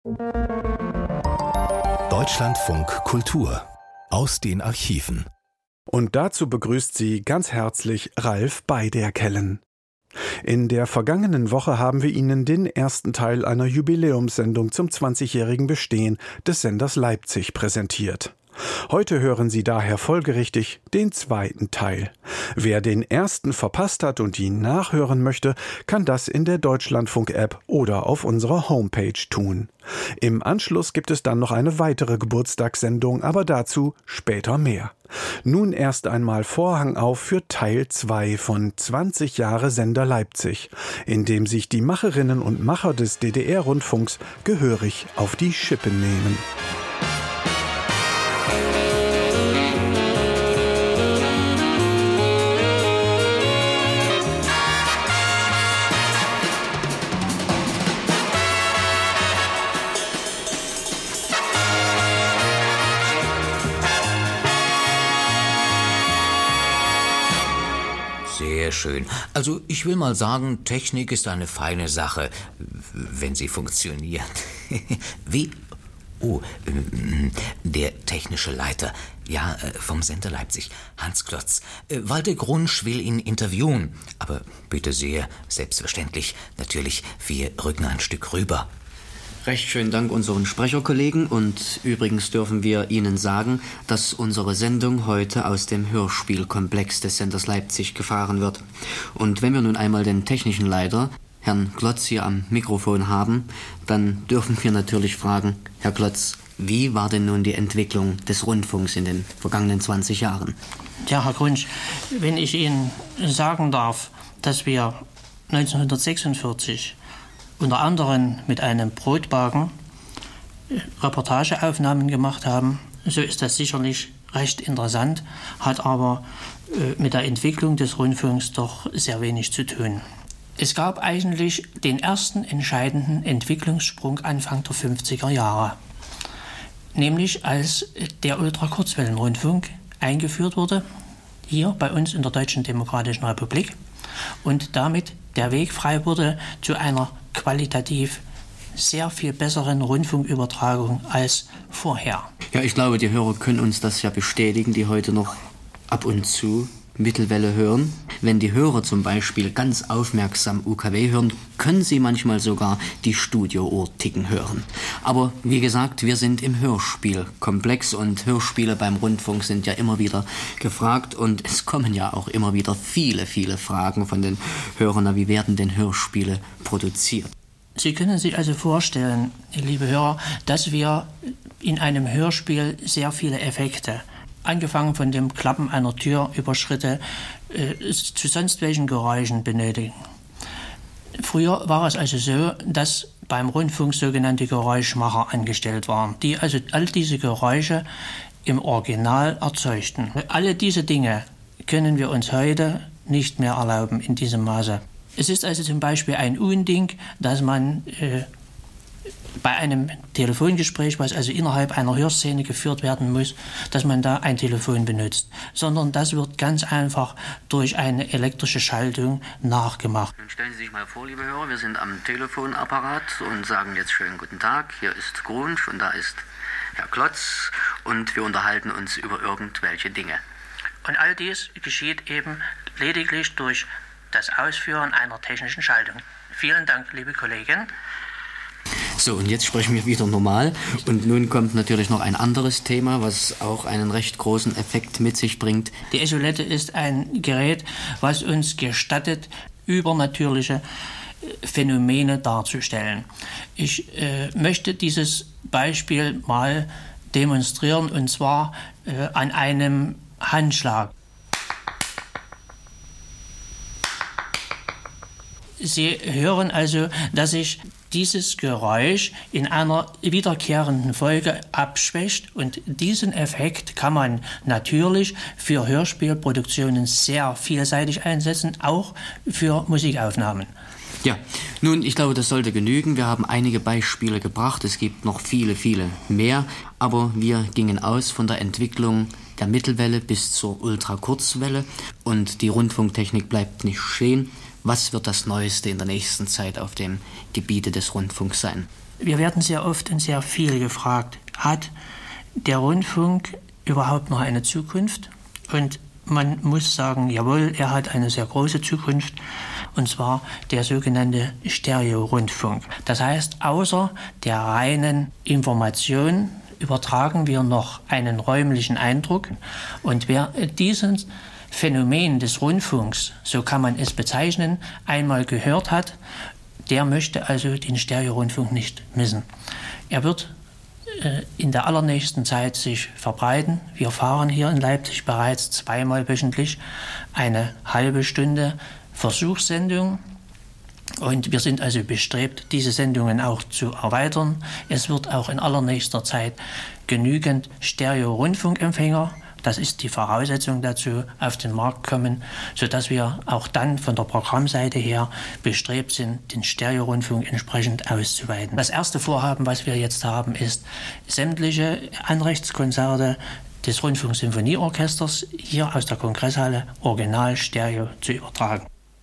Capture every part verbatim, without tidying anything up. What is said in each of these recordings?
Deutschlandfunk Kultur aus den Archiven. Und dazu begrüßt Sie ganz herzlich Ralf Beiderkellen. In der vergangenen Woche haben wir Ihnen den ersten Teil einer Jubiläumssendung zum zwanzigjährigen Bestehen des Senders Leipzig präsentiert. Heute hören Sie daher folgerichtig den zweiten Teil. Wer den ersten verpasst hat und ihn nachhören möchte, kann das in der Deutschlandfunk-App oder auf unserer Homepage tun. Im Anschluss gibt es dann noch eine weitere Geburtstagssendung, aber dazu später mehr. Nun erst einmal Vorhang auf für Teil zwei von zwanzig Jahre Sender Leipzig, in dem sich die Macherinnen und Macher des D D R-Rundfunks gehörig auf die Schippe nehmen. Sehr schön. Also ich will mal sagen, Technik ist eine feine Sache, wenn sie funktioniert. Wie? Oh, der technische Leiter, ja, vom Sender Leipzig, Hans Klotz. Walter Grunsch will ihn interviewen, aber bitte sehr, selbstverständlich, natürlich, wir rücken ein Stück rüber. Recht schönen Dank unseren Sprecherkollegen und übrigens dürfen wir Ihnen sagen, dass unsere Sendung heute aus dem Hörspielkomplex des Senders Leipzig gefahren wird. Und wenn wir nun einmal den technischen Leiter, Herrn Klotz, hier am Mikrofon haben, dann dürfen wir natürlich fragen, Herr Klotz, wie war denn nun die Entwicklung des Rundfunks in den vergangenen zwanzig Jahren? Ja, Herr Grunsch, wenn ich Ihnen sagen darf, dass wir neunzehnhundertsechsundvierzig unter anderem mit einem Brotwagen Reportageaufnahmen gemacht haben, so ist das sicherlich recht interessant, hat aber äh, mit der Entwicklung des Rundfunks doch sehr wenig zu tun. Es gab eigentlich den ersten entscheidenden Entwicklungssprung Anfang der fünfziger Jahre, nämlich als der Ultrakurzwellenrundfunk eingeführt wurde, hier bei uns in der Deutschen Demokratischen Republik, und damit der Weg frei wurde zu einer qualitativ sehr viel besseren Rundfunkübertragung als vorher. Ja, ich glaube, die Hörer können uns das ja bestätigen, die heute noch ab und zu Mittelwelle hören. Wenn die Hörer zum Beispiel ganz aufmerksam U K W hören, können sie manchmal sogar die Studiouhr ticken hören. Aber wie gesagt, wir sind im Hörspielkomplex und Hörspiele beim Rundfunk sind ja immer wieder gefragt und es kommen ja auch immer wieder viele, viele Fragen von den Hörern. Na, wie werden denn Hörspiele produziert? Sie können sich also vorstellen, liebe Hörer, dass wir in einem Hörspiel sehr viele Effekte, angefangen von dem Klappen einer Tür über Schritte, äh, zu sonst welchen Geräuschen benötigen. Früher war es also so, dass beim Rundfunk sogenannte Geräuschmacher angestellt waren, die also all diese Geräusche im Original erzeugten. Alle diese Dinge können wir uns heute nicht mehr erlauben in diesem Maße. Es ist also zum Beispiel ein Unding, dass man äh, bei einem Telefongespräch, was also innerhalb einer Hörszene geführt werden muss, dass man da ein Telefon benutzt, sondern das wird ganz einfach durch eine elektrische Schaltung nachgemacht. Dann stellen Sie sich mal vor, liebe Hörer, wir sind am Telefonapparat und sagen jetzt schönen guten Tag, hier ist Grunsch und da ist Herr Klotz und wir unterhalten uns über irgendwelche Dinge. Und all dies geschieht eben lediglich durch das Ausführen einer technischen Schaltung. Vielen Dank, liebe Kollegin. So, und jetzt sprechen wir wieder normal. Und nun kommt natürlich noch ein anderes Thema, was auch einen recht großen Effekt mit sich bringt. Die Esolette ist ein Gerät, was uns gestattet, übernatürliche Phänomene darzustellen. Ich äh, möchte dieses Beispiel mal demonstrieren, und zwar äh, an einem Handschlag. Sie hören also, dass sich dieses Geräusch in einer wiederkehrenden Folge abschwächt, und diesen Effekt kann man natürlich für Hörspielproduktionen sehr vielseitig einsetzen, auch für Musikaufnahmen. Ja, nun, ich glaube, das sollte genügen. Wir haben einige Beispiele gebracht. Es gibt noch viele, viele mehr. Aber wir gingen aus von der Entwicklung der Mittelwelle bis zur Ultrakurzwelle. Und die Rundfunktechnik bleibt nicht stehen. Was wird das Neueste in der nächsten Zeit auf dem Gebiete des Rundfunks sein? Wir werden sehr oft und sehr viel gefragt, hat der Rundfunk überhaupt noch eine Zukunft? Und man muss sagen, jawohl, er hat eine sehr große Zukunft, und zwar der sogenannte Stereo-Rundfunk. Das heißt, außer der reinen Information übertragen wir noch einen räumlichen Eindruck. Und wer dieses Phänomen des Rundfunks, so kann man es bezeichnen, einmal gehört hat, der möchte also den Stereo-Rundfunk nicht missen. Er wird äh, in der allernächsten Zeit sich verbreiten. Wir fahren hier in Leipzig bereits zweimal wöchentlich eine halbe Stunde Versuchssendung. Und wir sind also bestrebt, diese Sendungen auch zu erweitern. Es wird auch in allernächster Zeit genügend Stereo-Rundfunkempfänger, das ist die Voraussetzung dazu, auf den Markt kommen, sodass wir auch dann von der Programmseite her bestrebt sind, den Stereo-Rundfunk entsprechend auszuweiten. Das erste Vorhaben, was wir jetzt haben, ist, sämtliche Anrechtskonzerte des Rundfunksymphonieorchesters hier aus der Kongresshalle original Stereo zu übertragen.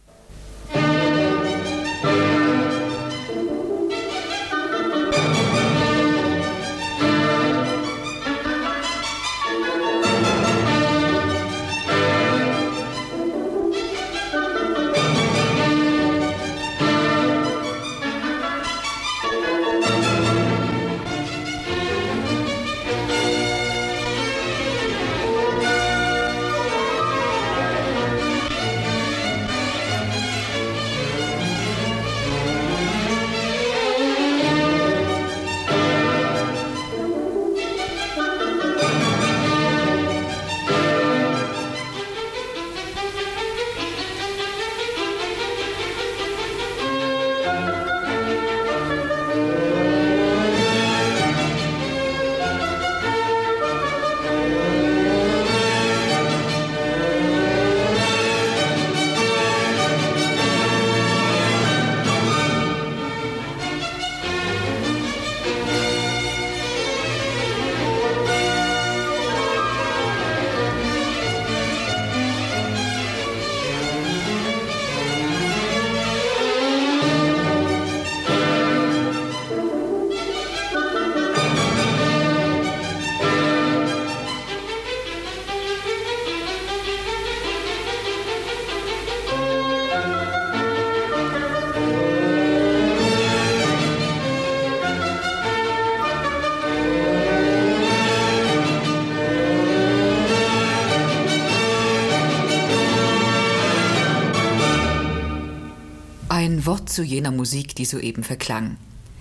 Ein Wort zu jener Musik, die soeben verklang.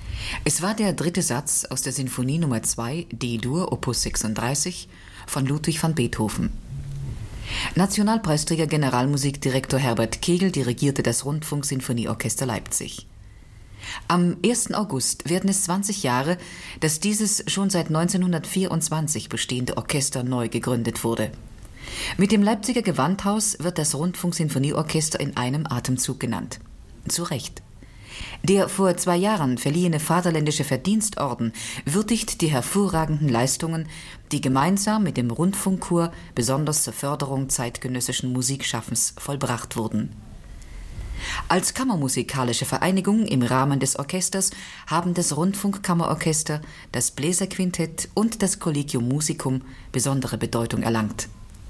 Es war der dritte Satz aus der Sinfonie Nummer zwei, D-Dur, Opus sechsunddreißig, von Ludwig van Beethoven. Nationalpreisträger Generalmusikdirektor Herbert Kegel dirigierte das Rundfunksinfonieorchester Leipzig. Am ersten August werden es zwanzig Jahre, dass dieses schon seit neunzehnhundertvierundzwanzig bestehende Orchester neu gegründet wurde. Mit dem Leipziger Gewandhaus wird das Rundfunksinfonieorchester in einem Atemzug genannt. Zu Recht. Der vor zwei Jahren verliehene Vaterländische Verdienstorden würdigt die hervorragenden Leistungen, die gemeinsam mit dem Rundfunkchor besonders zur Förderung zeitgenössischen Musikschaffens vollbracht wurden. Als kammermusikalische Vereinigung im Rahmen des Orchesters haben das Rundfunkkammerorchester, das Bläserquintett und das Collegium Musicum besondere Bedeutung erlangt.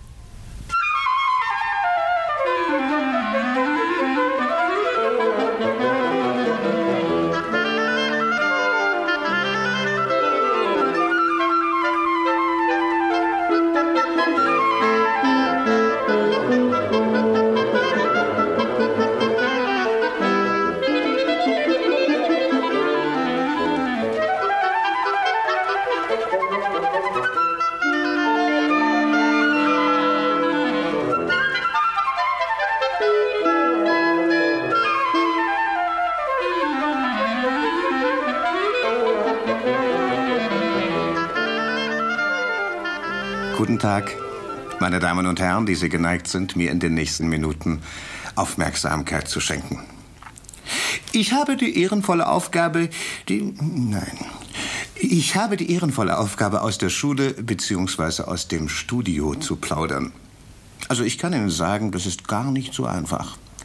Guten Tag, meine Damen und Herren, die Sie geneigt sind, mir in den nächsten Minuten Aufmerksamkeit zu schenken. Ich habe die ehrenvolle Aufgabe, die... Nein. Ich habe die ehrenvolle Aufgabe, aus der Schule bzw. aus dem Studio zu plaudern. Also ich kann Ihnen sagen, das ist gar nicht so einfach.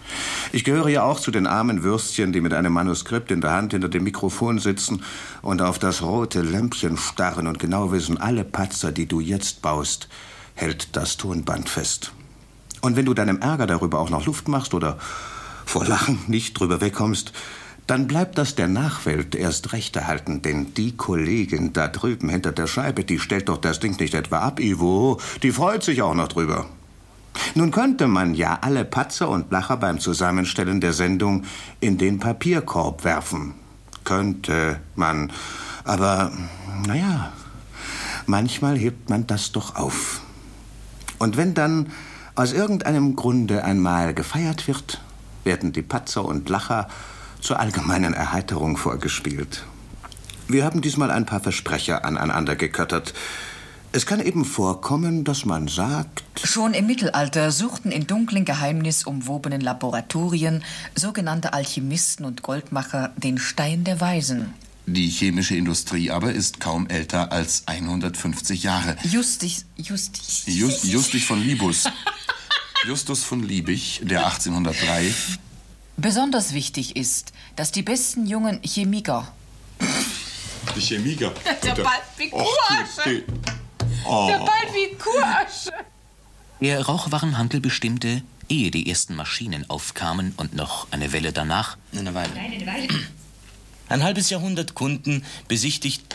Ich gehöre ja auch zu den armen Würstchen, die mit einem Manuskript in der Hand hinter dem Mikrofon sitzen und auf das rote Lämpchen starren und genau wissen, alle Patzer, die du jetzt baust, hält das Tonband fest. Und wenn du deinem Ärger darüber auch noch Luft machst oder vor Lachen nicht drüber wegkommst, dann bleibt das der Nachwelt erst recht erhalten, denn die Kollegin da drüben hinter der Scheibe, die stellt doch das Ding nicht etwa ab, Ivo, die freut sich auch noch drüber. Nun könnte man ja alle Patzer und Lacher beim Zusammenstellen der Sendung in den Papierkorb werfen. Könnte man, aber naja, manchmal hebt man das doch auf. Und wenn dann aus irgendeinem Grunde einmal gefeiert wird, werden die Patzer und Lacher zur allgemeinen Erheiterung vorgespielt. Wir haben diesmal ein paar Versprecher aneinander geköttert. Es kann eben vorkommen, dass man sagt... Schon im Mittelalter suchten in dunklen, geheimnisumwobenen Laboratorien sogenannte Alchemisten und Goldmacher den Stein der Weisen. Die chemische Industrie aber ist kaum älter als hundertfünfzig Jahre. Justus, Justus... Just, Justus von Liebus. Justus von Liebig, der achtzehnhundertdrei... Besonders wichtig ist, dass die besten jungen Chemiker... Die Chemiker? Der bald wie Kuhasche. Oh. Der bald wie Kuhasche. Der Rauchwarenhandel bestimmte, ehe die ersten Maschinen aufkamen und noch eine Welle danach... Eine Weile. Nein, eine Weile. Ein halbes Jahrhundert Kunden besichtigt...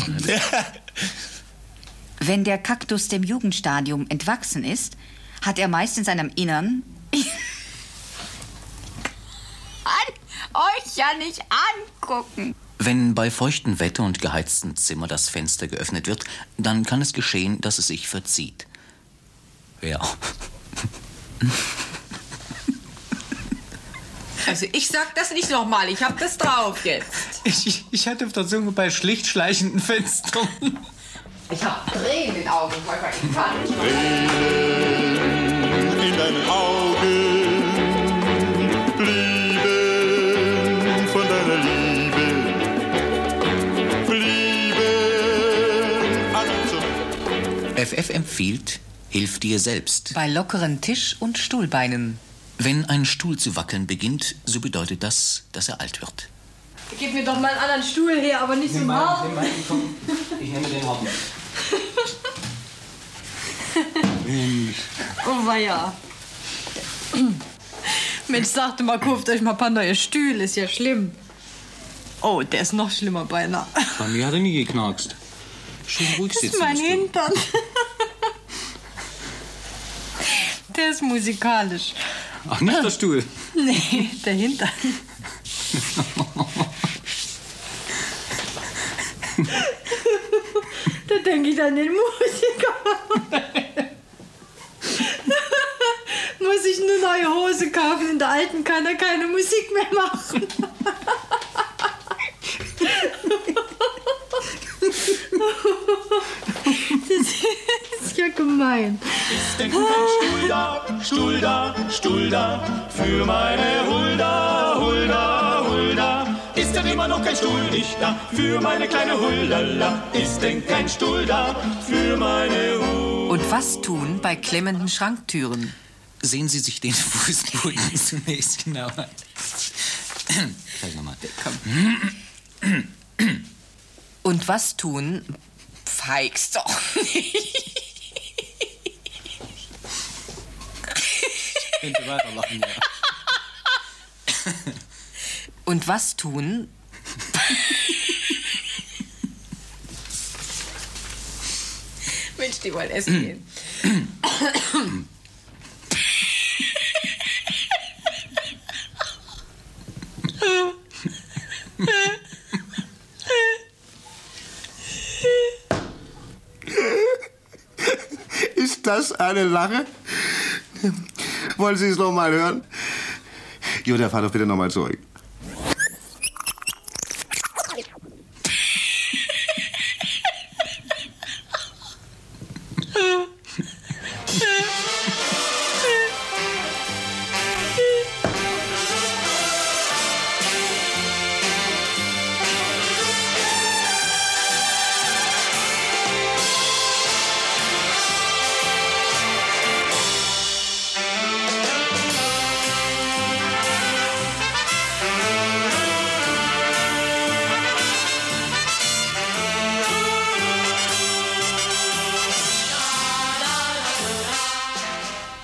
Wenn der Kaktus dem Jugendstadium entwachsen ist, hat er meist in seinem Innern... Euch ja nicht angucken. Wenn bei feuchtem Wetter und geheiztem Zimmer das Fenster geöffnet wird, dann kann es geschehen, dass es sich verzieht. Ja. Also ich sag das nicht nochmal, ich hab das drauf jetzt. Ich, ich hatte auf der Zunge bei schlicht schleichenden Fenstern. Ich hab Tränen in den Augen, ich kann nicht mehr. Tränen in deinen Augen. F F empfiehlt, hilf dir selbst. Bei lockeren Tisch- und Stuhlbeinen. Wenn ein Stuhl zu wackeln beginnt, so bedeutet das, dass er alt wird. Gib mir doch mal einen anderen Stuhl her, aber nicht so hart. Ich nehme den harten. Oh weia. Mensch, sagte mal, kauft euch mal ein paar neue Stühle, ist ja schlimm. Oh, der ist noch schlimmer beinahe. Bei mir hat er nie geknackst. Schön ruhig sitzen. Das ist mein Hintern. Der ist musikalisch. Ach, nicht der Stuhl? Nee, der Hintern. Da denke ich an den Musiker. Muss ich eine neue Hose kaufen? In der alten kann er keine Musik mehr machen. Das ist ja gemein. Ist denn kein Stuhl da, Stuhl da, Stuhl da, für meine Hulda, Hulda, Hulda. Ist denn immer noch kein Stuhl nicht da, für meine kleine Huldala. Ist denn kein Stuhl da, für meine Hulda. Und was tun bei klemmenden Schranktüren? Sehen Sie sich den Fußboden zunächst genauer an. Gleich nochmal. Komm. Und was tun... Feigst doch nicht. Ich könnte weiterlachen, ja. Und was tun? Mensch, die wollen essen gehen. Ist das eine Lache? Wollen Sie es noch mal hören? Julia, fahr doch bitte noch mal zurück.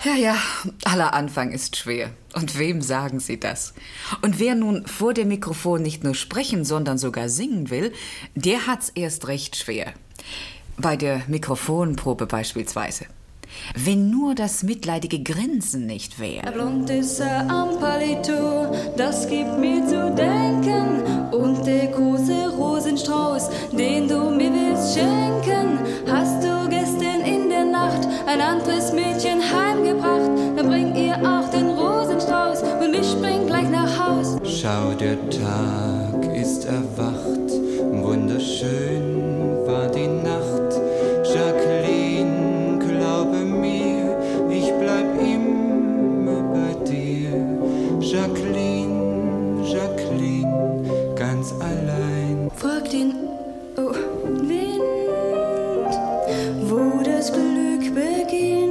Ja, ja, aller Anfang ist schwer. Und wem sagen Sie das? Und wer nun vor dem Mikrofon nicht nur sprechen, sondern sogar singen will, der hat's erst recht schwer. Bei der Mikrofonprobe beispielsweise. Wenn nur das mitleidige Grinsen nicht wäre. Blond ist er am Palito, das gibt mir zu denken. Und der große Rosenstrauß, den du mir willst schenken, hast du gestern in der Nacht ein anderes Mädchen heimgebracht. Dann bring ihr auch den Rosenstrauß und ich spring gleich nach Haus. Schau, der Tag ist erwacht, wunderschön war die Nacht. Jacqueline, glaube mir, ich bleib immer bei dir. Jacqueline, Jacqueline, ganz allein. Frag den oh, Wind, wo das Glück beginnt,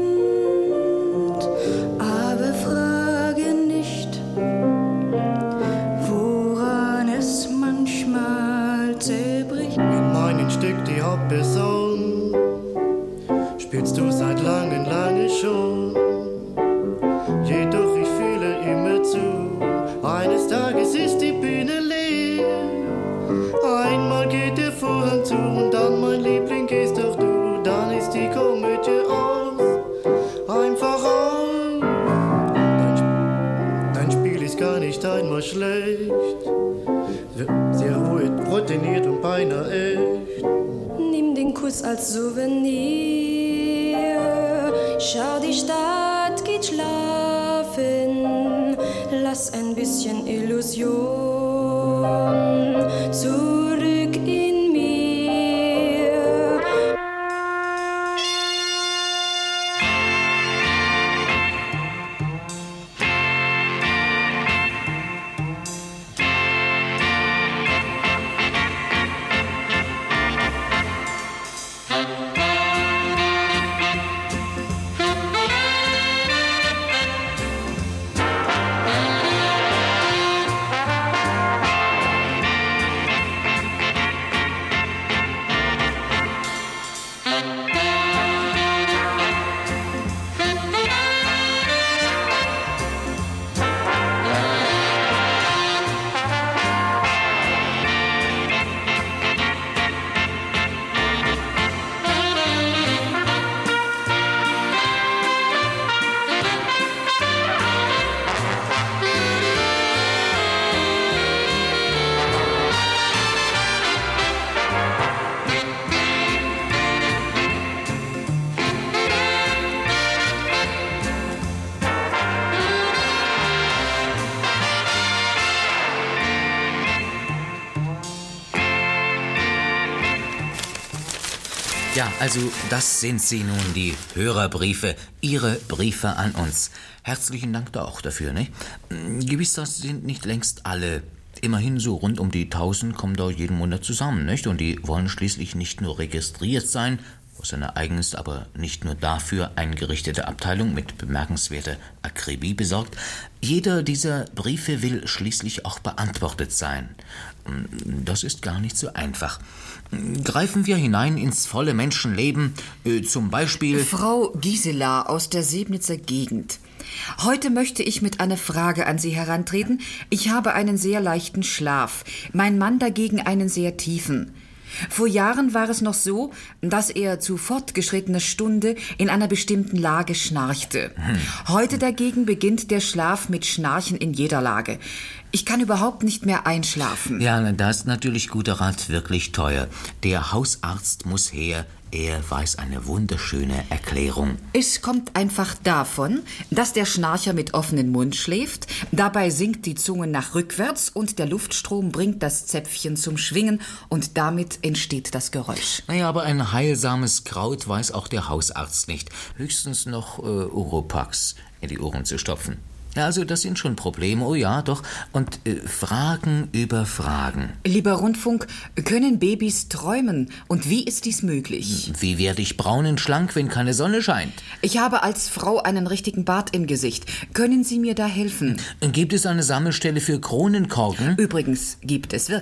aber frage nicht, woran es manchmal zerbricht. In meinem Stück die Hauptperson spielst du seit langem, lange schon. Jedoch ich fühle immer zu, eines Tages ist die Bühne leer. Einmal geht der Vorhang zu und dann, mein Liebling, gehst doch du. Dann ist die Komödie aus, einfach aus. Dein, dein Spiel ist gar nicht einmal schlecht, sehr ruhig, routiniert und beinahe echt. Nimm den Kuss als Souvenir, schau, die Stadt geht schlafen, lass ein bisschen Illusion zurück in mir. Ja, also das sind sie nun, die Hörerbriefe, Ihre Briefe an uns. Herzlichen Dank da auch dafür, ne? Gewiss, das sind nicht längst alle. Immerhin so rund um die tausend kommen da jeden Monat zusammen, nicht? Und die wollen schließlich nicht nur registriert sein, aus einer eigens, aber nicht nur dafür eingerichtete Abteilung mit bemerkenswerter Akribie besorgt. Jeder dieser Briefe will schließlich auch beantwortet sein. Das ist gar nicht so einfach. Greifen wir hinein ins volle Menschenleben, äh, zum Beispiel... Frau Gisela aus der Sebnitzer Gegend. Heute möchte ich mit einer Frage an Sie herantreten. Ich habe einen sehr leichten Schlaf, mein Mann dagegen einen sehr tiefen. Vor Jahren war es noch so, dass er zu fortgeschrittener Stunde in einer bestimmten Lage schnarchte. Hm. Heute dagegen beginnt der Schlaf mit Schnarchen in jeder Lage. Ich kann überhaupt nicht mehr einschlafen. Ja, da ist natürlich guter Rat wirklich teuer. Der Hausarzt muss her. Er weiß eine wunderschöne Erklärung. Es kommt einfach davon, dass der Schnarcher mit offenem Mund schläft. Dabei sinkt die Zunge nach rückwärts und der Luftstrom bringt das Zäpfchen zum Schwingen und damit entsteht das Geräusch. Naja, aber ein heilsames Kraut weiß auch der Hausarzt nicht. Höchstens noch äh, Oropax in die Ohren zu stopfen. Ja, also das sind schon Probleme, oh ja, doch. Und äh, Fragen über Fragen. Lieber Rundfunk, können Babys träumen? Und wie ist dies möglich? Wie werde ich braun und schlank, wenn keine Sonne scheint? Ich habe als Frau einen richtigen Bart im Gesicht. Können Sie mir da helfen? Gibt es eine Sammelstelle für Kronenkorken? Übrigens, gibt es wirklich.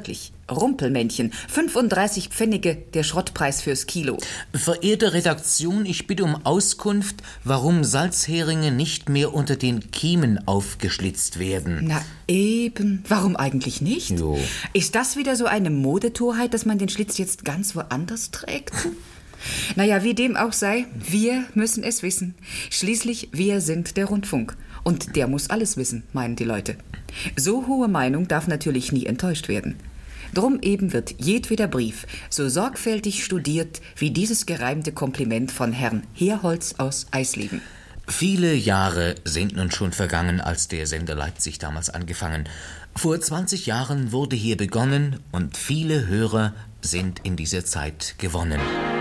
Rumpelmännchen, fünfunddreißig Pfennige, der Schrottpreis fürs Kilo. Verehrte Redaktion, ich bitte um Auskunft, warum Salzheringe nicht mehr unter den Kiemen aufgeschlitzt werden. Na eben, warum eigentlich nicht? Jo. Ist das wieder so eine Modetorheit, dass man den Schlitz jetzt ganz woanders trägt? Naja, wie dem auch sei, wir müssen es wissen. Schließlich, wir sind der Rundfunk. Und der muss alles wissen, meinen die Leute. So hohe Meinung darf natürlich nie enttäuscht werden. Drum eben wird jedweder Brief so sorgfältig studiert wie dieses gereimte Kompliment von Herrn Herholz aus Eisleben. Viele Jahre sind nun schon vergangen, als der Sender Leipzig damals angefangen. Vor zwanzig Jahren wurde hier begonnen und viele Hörer sind in dieser Zeit gewonnen.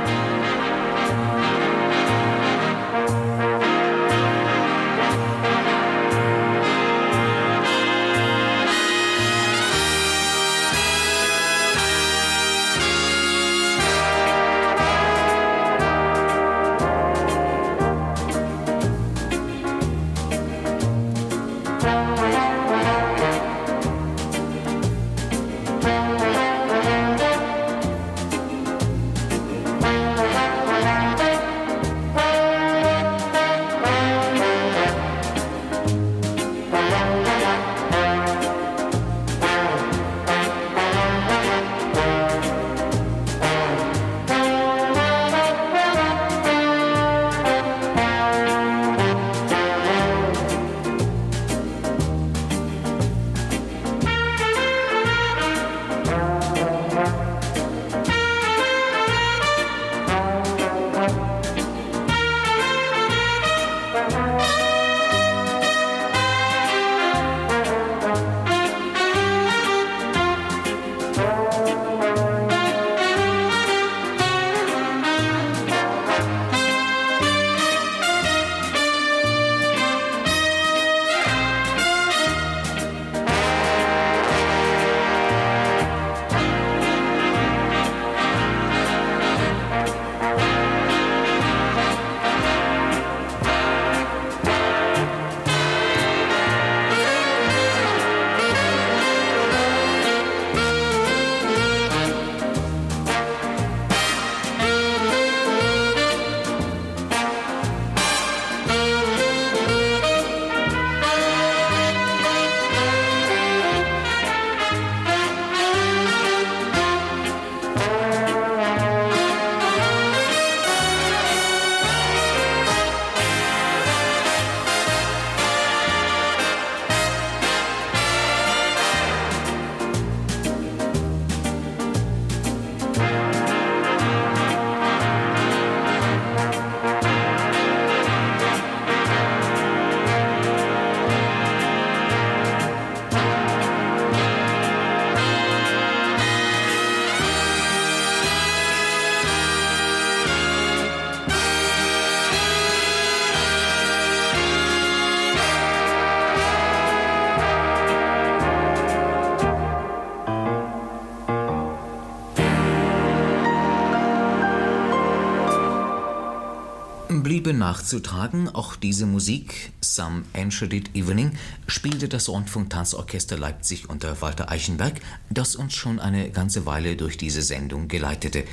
Bliebe nachzutragen, auch diese Musik, Some Enchanted Evening, spielte das Rundfunk-Tanzorchester Leipzig unter Walter Eichenberg, das uns schon eine ganze Weile durch diese Sendung geleitete.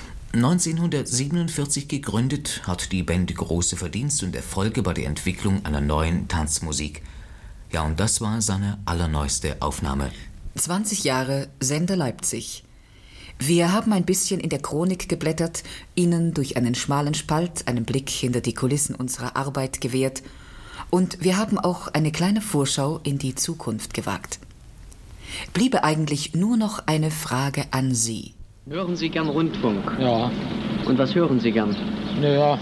neunzehnhundertsiebenundvierzig gegründet, hat die Band große Verdienste und Erfolge bei der Entwicklung einer neuen Tanzmusik. Ja, und das war seine allerneueste Aufnahme. zwanzig Jahre Sender Leipzig. Wir haben ein bisschen in der Chronik geblättert, Ihnen durch einen schmalen Spalt einen Blick hinter die Kulissen unserer Arbeit gewährt und wir haben auch eine kleine Vorschau in die Zukunft gewagt. Bliebe eigentlich nur noch eine Frage an Sie. Hören Sie gern Rundfunk? Ja. Und was hören Sie gern? Naja,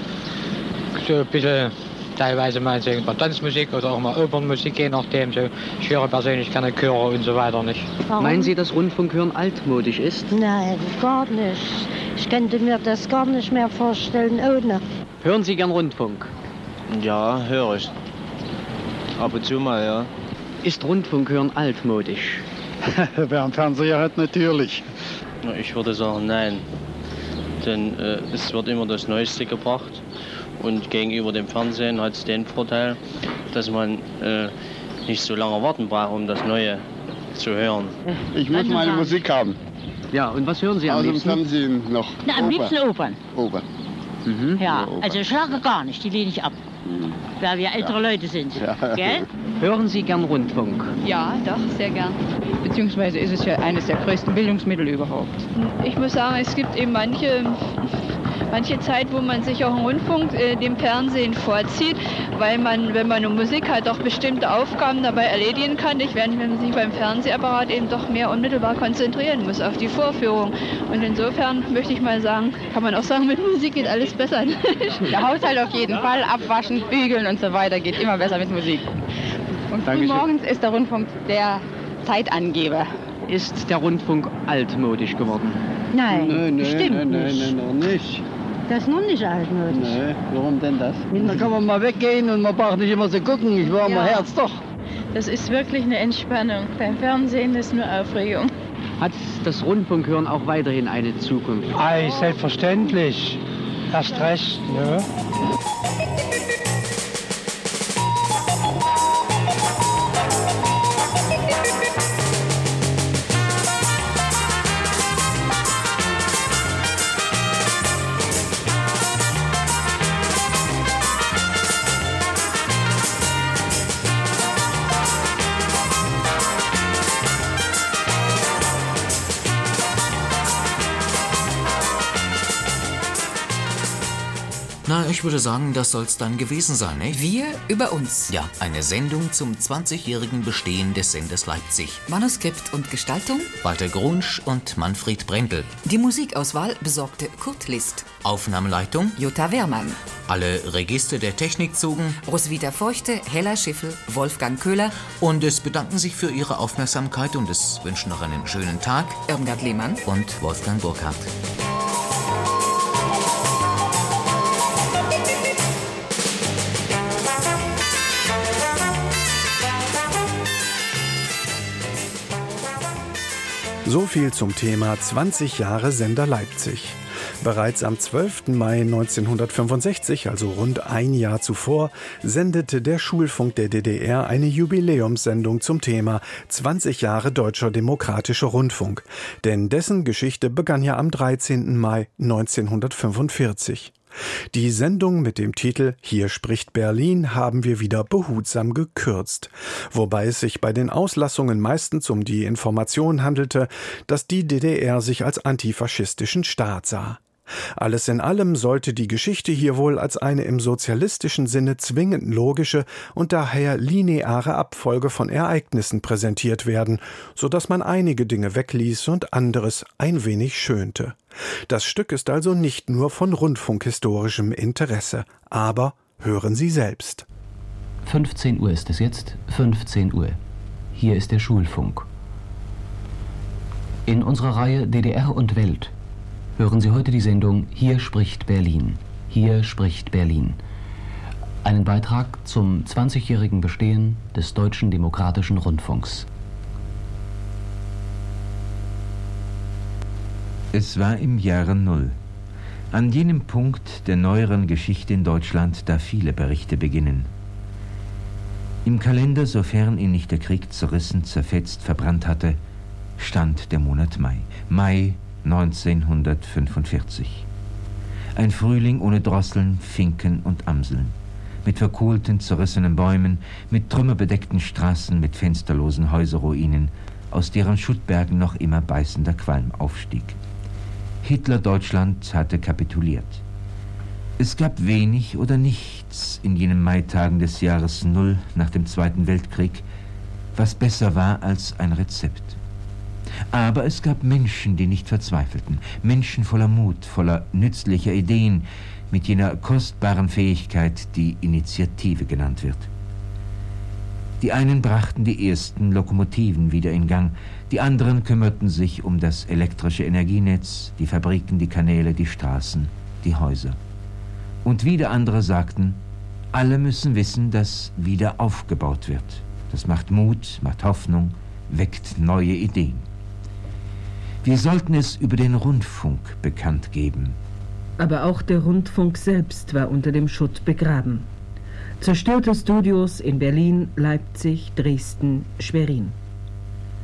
so ein bisschen teilweise mal Tanzmusik oder auch mal Opernmusik, je nachdem. So. Ich höre persönlich keine Chöre und so weiter nicht. Warum? Meinen Sie, dass Rundfunkhören altmodisch ist? Nein, gar nicht. Ich könnte mir das gar nicht mehr vorstellen ohne. Hören Sie gern Rundfunk? Ja, höre ich. Ab und zu mal, ja. Ist Rundfunkhören altmodisch? Wer einen Fernseher hat, natürlich. Ich würde sagen, nein. Denn äh, es wird immer das Neueste gebracht. Und gegenüber dem Fernsehen hat es den Vorteil, dass man äh, nicht so lange warten braucht, um das Neue zu hören. Ich muss meine Musik haben. Ja, und was hören Sie am Aus dem liebsten? Fernsehen noch. Na, am liebsten Opern. Opern. Mhm. Ja, Oper. also Schlager gar nicht, die lehne ich ab. Mhm. Weil wir ältere ja. Leute sind. Ja. Gell? Hören Sie gern Rundfunk? Ja, doch, sehr gern. Beziehungsweise ist es ja eines der größten Bildungsmittel überhaupt. Ich muss sagen, es gibt eben manche, manche Zeit, wo man sich auch im Rundfunk äh, dem Fernsehen vorzieht, weil man, wenn man eine Musik hat, auch bestimmte Aufgaben dabei erledigen kann, nicht während man sich beim Fernsehapparat eben doch mehr unmittelbar konzentrieren muss auf die Vorführung. Und insofern möchte ich mal sagen, kann man auch sagen, mit Musik geht alles besser. Der Haushalt auf jeden Fall, abwaschen, bügeln und so weiter geht immer besser mit Musik. Und frühmorgens ist der Rundfunk der Zeitangeber. Ist der Rundfunk altmodisch geworden? Nein, Nein, nein, stimmt nein, nein, nicht. nein, noch nicht. Das ist nun nicht altmodisch. Nee, warum denn das? Da kann man mal weggehen und man braucht nicht immer so gucken. Ich war Ja. mal Herz doch. Das ist wirklich eine Entspannung. Beim Fernsehen ist nur Aufregung. Hat das Rundfunkhören auch weiterhin eine Zukunft? Ei, selbstverständlich. Erst recht, ne? Na, ich würde sagen, das soll's dann gewesen sein, nicht? Wir über uns. Ja, eine Sendung zum zwanzigjährigen Bestehen des Senders Leipzig. Manuskript und Gestaltung Walter Grunsch und Manfred Brendel. Die Musikauswahl besorgte Kurt List. Aufnahmeleitung Jutta Wehrmann. Alle Register der Technik zogen Roswitha Feuchte, Hella Schiffel, Wolfgang Köhler. Und es bedanken sich für Ihre Aufmerksamkeit und es wünschen noch einen schönen Tag Irmgard Lehmann und Wolfgang Burkhardt. So viel zum Thema zwanzig Jahre Sender Leipzig. Bereits am zwölften Mai neunzehnhundertfünfundsechzig, also rund ein Jahr zuvor, sendete der Schulfunk der D D R eine Jubiläumssendung zum Thema zwanzig Jahre Deutscher Demokratischer Rundfunk. Denn dessen Geschichte begann ja am dreizehnten Mai neunzehnhundertfünfundvierzig. Die Sendung mit dem Titel »Hier spricht Berlin« haben wir wieder behutsam gekürzt, wobei es sich bei den Auslassungen meistens um die Information handelte, dass die D D R sich als antifaschistischen Staat sah. Alles in allem sollte die Geschichte hier wohl als eine im sozialistischen Sinne zwingend logische und daher lineare Abfolge von Ereignissen präsentiert werden, so dass man einige Dinge wegließ und anderes ein wenig schönte. Das Stück ist also nicht nur von rundfunkhistorischem Interesse, aber hören Sie selbst. fünfzehn Uhr ist es jetzt, fünfzehn Uhr. Hier ist der Schulfunk. In unserer Reihe D D R und Welt hören Sie heute die Sendung »Hier spricht Berlin«. Hier spricht Berlin. Einen Beitrag zum zwanzigjährigen Bestehen des Deutschen Demokratischen Rundfunks. Es war im Jahre Null. An jenem Punkt der neueren Geschichte in Deutschland, da viele Berichte beginnen. Im Kalender, sofern ihn nicht der Krieg zerrissen, zerfetzt, verbrannt hatte, stand der Monat Mai. Mai neunzehnhundertfünfundvierzig. Ein Frühling ohne Drosseln, Finken und Amseln. Mit verkohlten, zerrissenen Bäumen, mit trümmerbedeckten Straßen, mit fensterlosen Häuserruinen, aus deren Schuttbergen noch immer beißender Qualm aufstieg. Hitler-Deutschland hatte kapituliert. Es gab wenig oder nichts in jenen Maitagen des Jahres Null nach dem Zweiten Weltkrieg, was besser war als ein Rezept. Aber es gab Menschen, die nicht verzweifelten, Menschen voller Mut, voller nützlicher Ideen, mit jener kostbaren Fähigkeit, die Initiative genannt wird. Die einen brachten die ersten Lokomotiven wieder in Gang, die anderen kümmerten sich um das elektrische Energienetz, die Fabriken, die Kanäle, die Straßen, die Häuser. Und wieder andere sagten, alle müssen wissen, dass wieder aufgebaut wird. Das macht Mut, macht Hoffnung, weckt neue Ideen. Wir sollten es über den Rundfunk bekannt geben. Aber auch der Rundfunk selbst war unter dem Schutt begraben. Zerstörte Studios in Berlin, Leipzig, Dresden, Schwerin.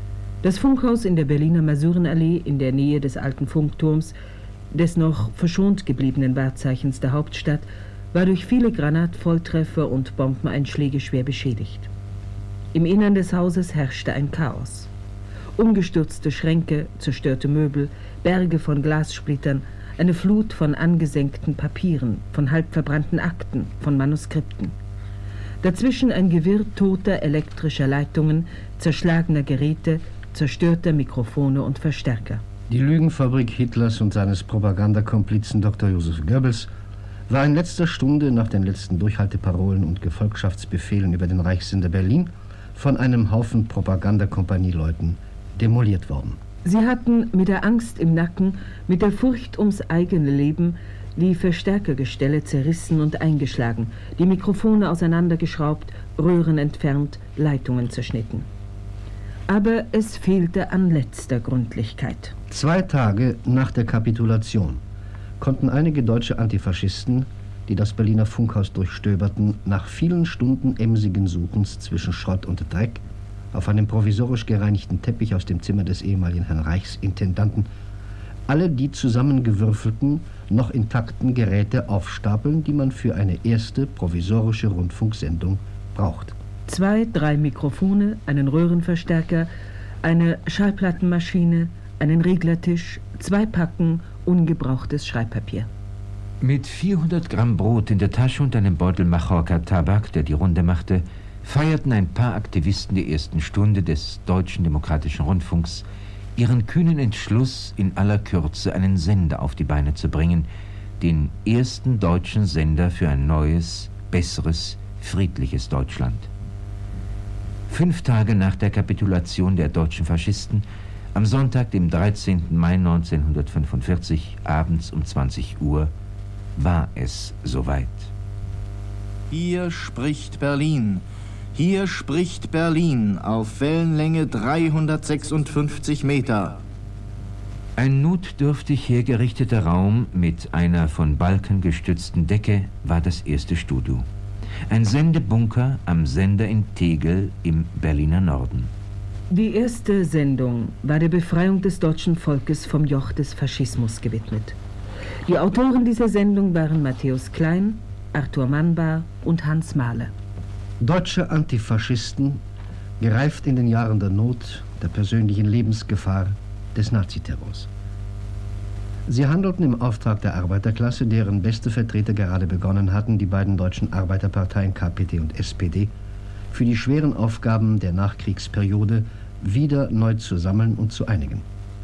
Das Funkhaus in der Berliner Masurenallee in der Nähe des alten Funkturms, des noch verschont gebliebenen Wahrzeichens der Hauptstadt, war durch viele Granatvolltreffer und Bombeneinschläge schwer beschädigt. Im Innern des Hauses herrschte ein Chaos. Umgestürzte Schränke, zerstörte Möbel, Berge von Glassplittern, eine Flut von angesenkten Papieren, von halb verbrannten Akten, von Manuskripten. Dazwischen ein Gewirr toter elektrischer Leitungen, zerschlagener Geräte, zerstörter Mikrofone und Verstärker. Die Lügenfabrik Hitlers und seines Propagandakomplizen Doktor Joseph Goebbels war in letzter Stunde nach den letzten Durchhalteparolen und Gefolgschaftsbefehlen über den Reichssender Berlin von einem Haufen Propagandakompanieleuten demoliert worden. Sie hatten mit der Angst im Nacken, mit der Furcht ums eigene Leben die Verstärkergestelle zerrissen und eingeschlagen, die Mikrofone auseinandergeschraubt, Röhren entfernt, Leitungen zerschnitten. Aber es fehlte an letzter Gründlichkeit. Zwei Tage nach der Kapitulation konnten einige deutsche Antifaschisten, die das Berliner Funkhaus durchstöberten, nach vielen Stunden emsigen Suchens zwischen Schrott und Dreck auf einem provisorisch gereinigten Teppich aus dem Zimmer des ehemaligen Herrn Reichsintendanten alle die zusammengewürfelten, noch intakten Geräte aufstapeln, die man für eine erste provisorische Rundfunksendung braucht. Zwei, drei Mikrofone, einen Röhrenverstärker, eine Schallplattenmaschine, einen Reglertisch, zwei Packen ungebrauchtes Schreibpapier. Mit vierhundert Gramm Brot in der Tasche und einem Beutel Machorka-Tabak, der die Runde machte, feierten ein paar Aktivisten der ersten Stunde des Deutschen Demokratischen Rundfunks ihren kühnen Entschluss, in aller Kürze einen Sender auf die Beine zu bringen, den ersten deutschen Sender für ein neues, besseres, friedliches Deutschland. Fünf Tage nach der Kapitulation der deutschen Faschisten, am Sonntag, dem dreizehnten Mai neunzehnhundertfünfundvierzig, abends um zwanzig Uhr, war es soweit. Hier spricht Berlin. Hier spricht Berlin auf Wellenlänge dreihundertsechsundfünfzig Meter. Ein notdürftig hergerichteter Raum mit einer von Balken gestützten Decke war das erste Studio. Ein Sendebunker am Sender in Tegel im Berliner Norden. Die erste Sendung war der Befreiung des deutschen Volkes vom Joch des Faschismus gewidmet. Die Autoren dieser Sendung waren Matthäus Klein, Arthur Mannbar und Hans Mahler. Deutsche Antifaschisten, gereift in den Jahren der Not, der persönlichen Lebensgefahr, des Naziterrors. Sie handelten im Auftrag der Arbeiterklasse, deren beste Vertreter gerade begonnen hatten, die beiden deutschen Arbeiterparteien K P D und S P D für die schweren Aufgaben der Nachkriegsperiode wieder neu zu sammeln und zu einigen.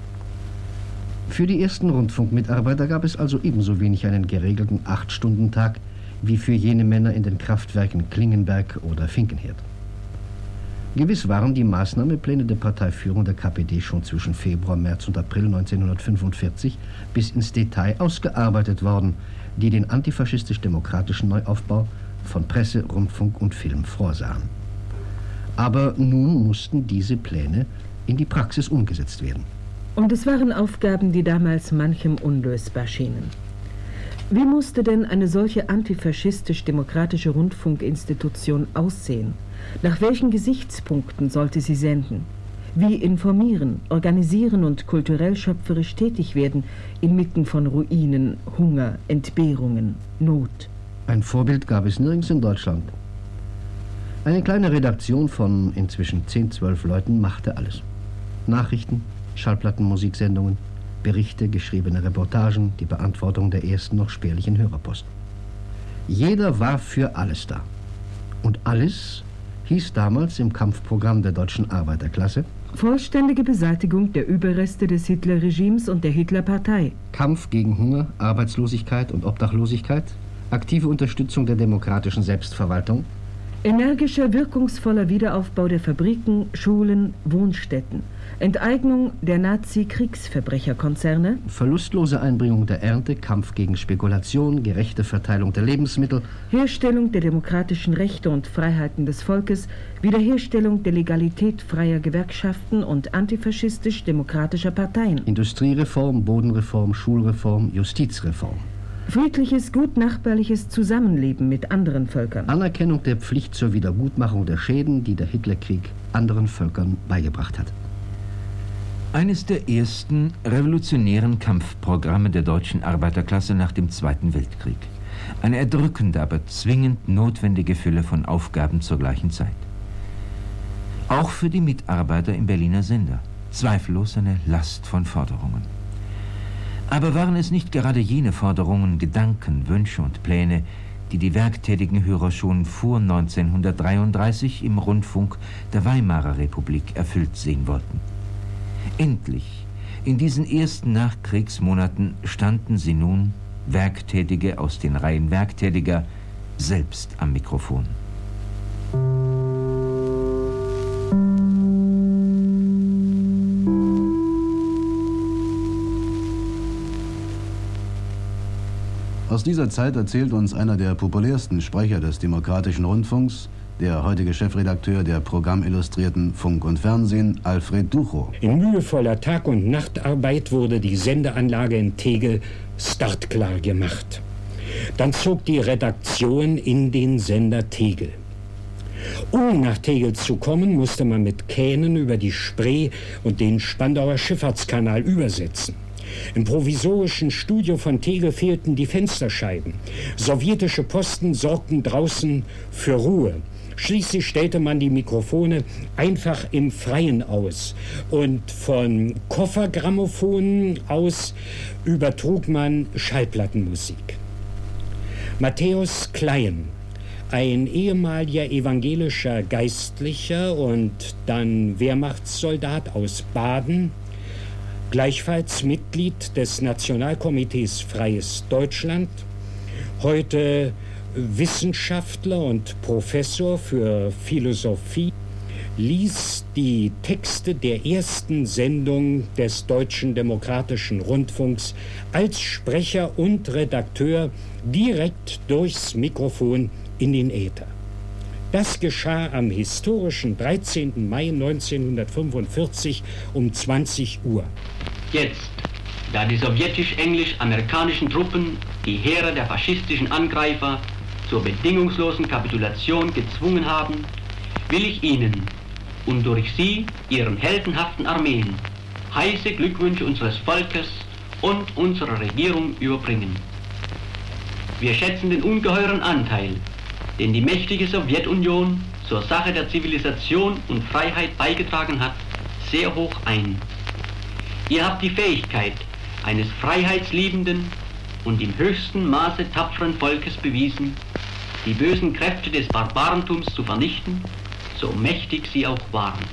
Für die ersten Rundfunkmitarbeiter gab es also ebenso wenig einen geregelten Acht-Stunden-Tag wie für jene Männer in den Kraftwerken Klingenberg oder Finkenhirt. Gewiss waren die Maßnahmepläne der Parteiführung der K P D schon zwischen Februar, März und April neunzehnhundertfünfundvierzig bis ins Detail ausgearbeitet worden, die den antifaschistisch-demokratischen Neuaufbau von Presse, Rundfunk und Film vorsahen. Aber nun mussten diese Pläne in die Praxis umgesetzt werden. Und es waren Aufgaben, die damals manchem unlösbar schienen. Wie musste denn eine solche antifaschistisch-demokratische Rundfunkinstitution aussehen? Nach welchen Gesichtspunkten sollte sie senden? Wie informieren, organisieren und kulturell schöpferisch tätig werden inmitten von Ruinen, Hunger, Entbehrungen, Not? Ein Vorbild gab es nirgends in Deutschland. Eine kleine Redaktion von inzwischen zehn, zwölf Leuten machte alles. Nachrichten, Schallplatten, Musiksendungen, Berichte, geschriebene Reportagen, die Beantwortung der ersten noch spärlichen Hörerpost. Jeder war für alles da. Und alles hieß damals im Kampfprogramm der deutschen Arbeiterklasse: vollständige Beseitigung der Überreste des Hitlerregimes und der Hitlerpartei. Kampf gegen Hunger, Arbeitslosigkeit und Obdachlosigkeit, aktive Unterstützung der demokratischen Selbstverwaltung, energischer, wirkungsvoller Wiederaufbau der Fabriken, Schulen, Wohnstätten, Enteignung der Nazi-Kriegsverbrecherkonzerne, verlustlose Einbringung der Ernte, Kampf gegen Spekulation, gerechte Verteilung der Lebensmittel, Herstellung der demokratischen Rechte und Freiheiten des Volkes, Wiederherstellung der Legalität freier Gewerkschaften und antifaschistisch-demokratischer Parteien, Industriereform, Bodenreform, Schulreform, Justizreform, friedliches, gutnachbarliches Zusammenleben mit anderen Völkern, Anerkennung der Pflicht zur Wiedergutmachung der Schäden, die der Hitlerkrieg anderen Völkern beigebracht hat. Eines der ersten revolutionären Kampfprogramme der deutschen Arbeiterklasse nach dem Zweiten Weltkrieg. Eine erdrückende, aber zwingend notwendige Fülle von Aufgaben zur gleichen Zeit. Auch für die Mitarbeiter im Berliner Sender. Zweifellos eine Last von Forderungen. Aber waren es nicht gerade jene Forderungen, Gedanken, Wünsche und Pläne, die die werktätigen Hörer schon vor neunzehnhundertdreiunddreißig im Rundfunk der Weimarer Republik erfüllt sehen wollten? Endlich, in diesen ersten Nachkriegsmonaten standen sie nun, Werktätige aus den Reihen Werktätiger, selbst am Mikrofon. Aus dieser Zeit erzählt uns einer der populärsten Sprecher des demokratischen Rundfunks, der heutige Chefredakteur der Programmillustrierten Funk und Fernsehen, Alfred Duchow. In mühevoller Tag- und Nachtarbeit wurde die Sendeanlage in Tegel startklar gemacht. Dann zog die Redaktion in den Sender Tegel. Um nach Tegel zu kommen, musste man mit Kähnen über die Spree und den Spandauer Schifffahrtskanal übersetzen. Im provisorischen Studio von Tegel fehlten die Fensterscheiben. Sowjetische Posten sorgten draußen für Ruhe. Schließlich stellte man die Mikrofone einfach im Freien aus und von Koffergrammofonen aus übertrug man Schallplattenmusik. Matthäus Klein, ein ehemaliger evangelischer Geistlicher und dann Wehrmachtssoldat aus Baden, gleichfalls Mitglied des Nationalkomitees Freies Deutschland, heute Wissenschaftler und Professor für Philosophie, ließ die Texte der ersten Sendung des Deutschen Demokratischen Rundfunks als Sprecher und Redakteur direkt durchs Mikrofon in den Äther. Das geschah am historischen dreizehnten Mai neunzehnhundertfünfundvierzig um zwanzig Uhr. Jetzt, da die sowjetisch-englisch-amerikanischen Truppen die Heere der faschistischen Angreifer zur bedingungslosen Kapitulation gezwungen haben, will ich Ihnen und durch Sie, Ihren heldenhaften Armeen, heiße Glückwünsche unseres Volkes und unserer Regierung überbringen. Wir schätzen den ungeheuren Anteil, den die mächtige Sowjetunion zur Sache der Zivilisation und Freiheit beigetragen hat, sehr hoch ein. Ihr habt die Fähigkeit eines freiheitsliebenden und im höchsten Maße tapferen Volkes bewiesen, die bösen Kräfte des Barbarentums zu vernichten, so mächtig sie auch waren.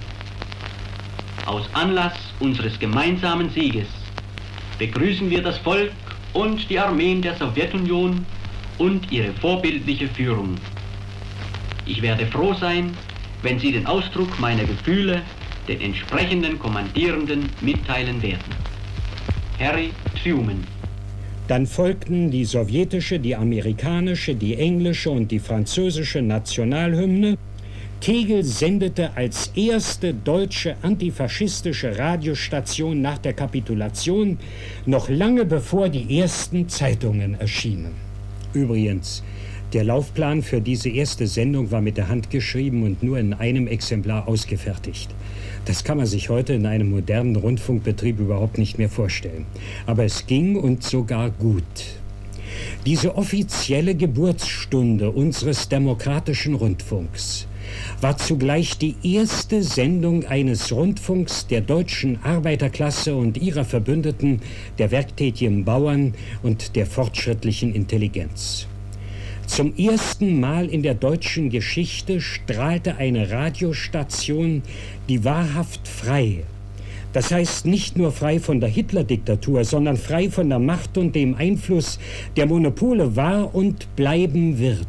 Aus Anlass unseres gemeinsamen Sieges begrüßen wir das Volk und die Armeen der Sowjetunion und ihre vorbildliche Führung. Ich werde froh sein, wenn Sie den Ausdruck meiner Gefühle den entsprechenden Kommandierenden mitteilen werden. Harry Truman. Dann folgten die sowjetische, die amerikanische, die englische und die französische Nationalhymne. Tegel sendete als erste deutsche antifaschistische Radiostation nach der Kapitulation, noch lange bevor die ersten Zeitungen erschienen. Übrigens, der Laufplan für diese erste Sendung war mit der Hand geschrieben und nur in einem Exemplar ausgefertigt. Das kann man sich heute in einem modernen Rundfunkbetrieb überhaupt nicht mehr vorstellen. Aber es ging und sogar gut. Diese offizielle Geburtsstunde unseres demokratischen Rundfunks war zugleich die erste Sendung eines Rundfunks der deutschen Arbeiterklasse und ihrer Verbündeten, der werktätigen Bauern und der fortschrittlichen Intelligenz. Zum ersten Mal in der deutschen Geschichte strahlte eine Radiostation, die wahrhaft frei, das heißt nicht nur frei von der Hitler-Diktatur, sondern frei von der Macht und dem Einfluss der Monopole war und bleiben wird.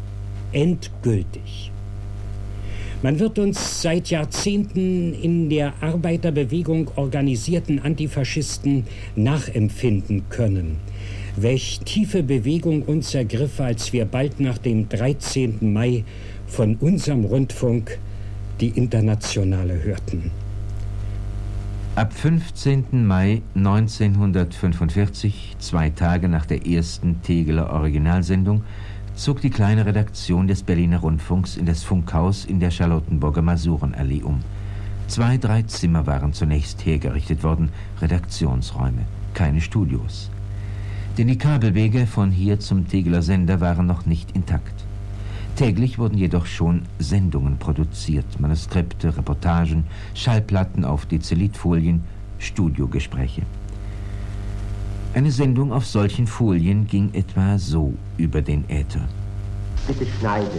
Endgültig. Man wird uns seit Jahrzehnten in der Arbeiterbewegung organisierten Antifaschisten nachempfinden können, welch tiefe Bewegung uns ergriff, als wir bald nach dem dreizehnten Mai von unserem Rundfunk die Internationale hörten. Ab fünfzehnten Mai neunzehnhundertfünfundvierzig, zwei Tage nach der ersten Tegeler Originalsendung, zog die kleine Redaktion des Berliner Rundfunks in das Funkhaus in der Charlottenburger Masurenallee um. Zwei, drei Zimmer waren zunächst hergerichtet worden, Redaktionsräume, keine Studios. Denn die Kabelwege von hier zum Tegeler Sender waren noch nicht intakt. Täglich wurden jedoch schon Sendungen produziert, Manuskripte, Reportagen, Schallplatten auf Dezellitfolien, Studiogespräche. Eine Sendung auf solchen Folien ging etwa so über den Äther. Bitte schneiden.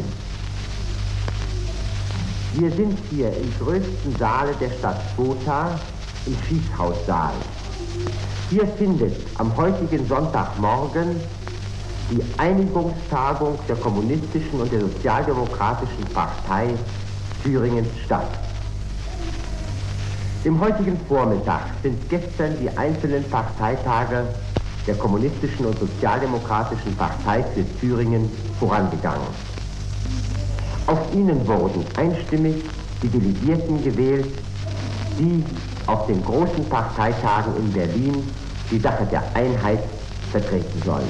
Wir sind hier im größten Saale der Stadt Gotha, im Schießhaussaal. Hier findet am heutigen Sonntagmorgen die Einigungstagung der Kommunistischen und der Sozialdemokratischen Partei Thüringens statt. Im heutigen Vormittag sind gestern die einzelnen Parteitage der Kommunistischen und Sozialdemokratischen Partei für Thüringen vorangegangen. Auf ihnen wurden einstimmig die Delegierten gewählt, die auf den großen Parteitagen in Berlin die Sache der Einheit vertreten sollen.